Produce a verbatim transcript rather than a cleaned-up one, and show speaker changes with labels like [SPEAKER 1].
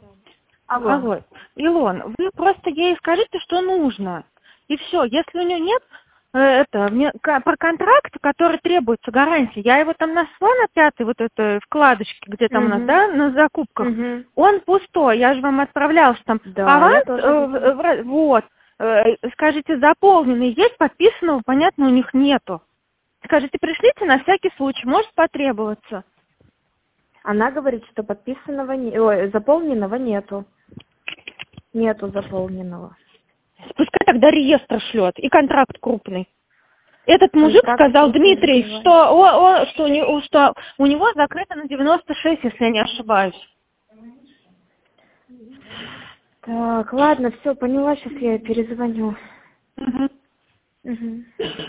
[SPEAKER 1] Алло.
[SPEAKER 2] Алло. Илон, вы просто ей скажите, что нужно. И все. Если у нее нет э, это, мне, ка- про контракт, который требуется гарантия, я его там нашла на пятой вот этой вкладочке, где там у нас,
[SPEAKER 1] Угу.
[SPEAKER 2] да, на закупках,
[SPEAKER 1] Угу.
[SPEAKER 2] он пустой. Я же вам отправляла, что там
[SPEAKER 1] Да, я
[SPEAKER 2] аванс,
[SPEAKER 1] тоже
[SPEAKER 2] э,
[SPEAKER 1] видела.
[SPEAKER 2] в- в- вот, э, скажите, заполненный есть, подписанного, понятно, у них нету. Скажите, пришлите на всякий случай, может потребоваться.
[SPEAKER 1] Она говорит, что подписанного не... Ой, заполненного нету. Нету заполненного.
[SPEAKER 2] Пускай тогда реестр шлет и контракт крупный. Этот мужик
[SPEAKER 1] Контракт
[SPEAKER 2] сказал,
[SPEAKER 1] крупный
[SPEAKER 2] Дмитрий,
[SPEAKER 1] закрывай.
[SPEAKER 2] что, о, о, что, у него, что у него закрыто на девяносто шесть, если я не ошибаюсь.
[SPEAKER 1] Так, ладно, все, поняла, сейчас я ей перезвоню.
[SPEAKER 2] Мгм.
[SPEAKER 1] Угу.